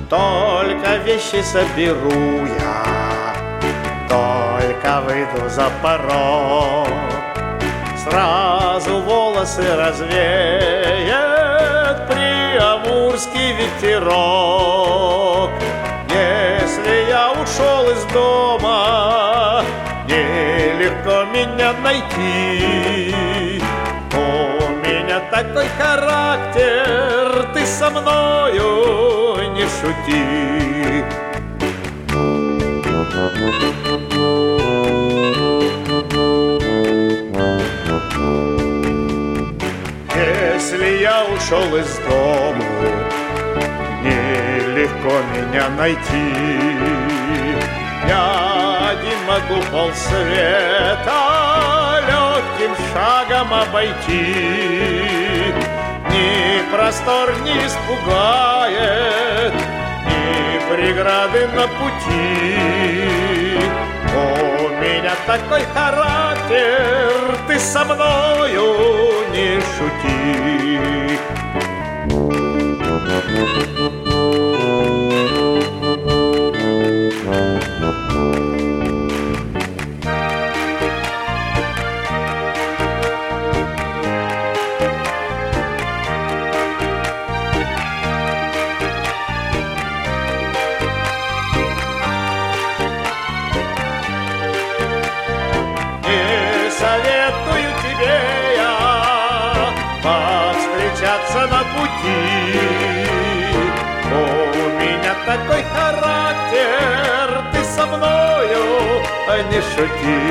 Только вещи соберу я, только выйду за порог, сразу волосы развеет приамурский ветерок. Если я ушел из дома, нелегко меня найти. У меня такой характер, ты со мною не шути. Если я ушел из дому, нелегко меня найти. Я один могу полсвета легким шагом обойти. Ни простор не испугает, ни преграды на пути. У меня такой характер, ты со мною не шути. Советую тебе я повстречаться на пути. У меня такой характер, ты со мною не шути.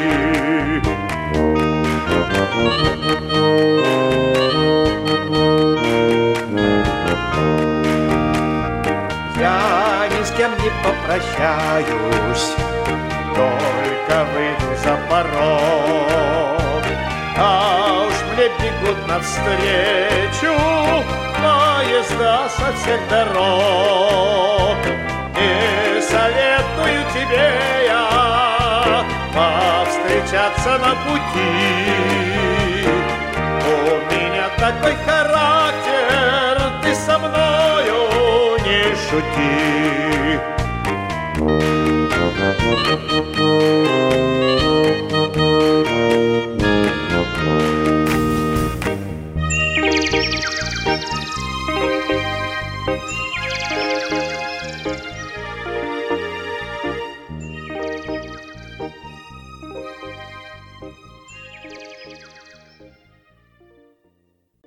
Я ни с кем не попрощаюсь, только выйду за порог, а уж мне бегут навстречу поезда со всех дорог. И советую тебе я повстречаться на пути. У меня такой характер, ты со мною не шути.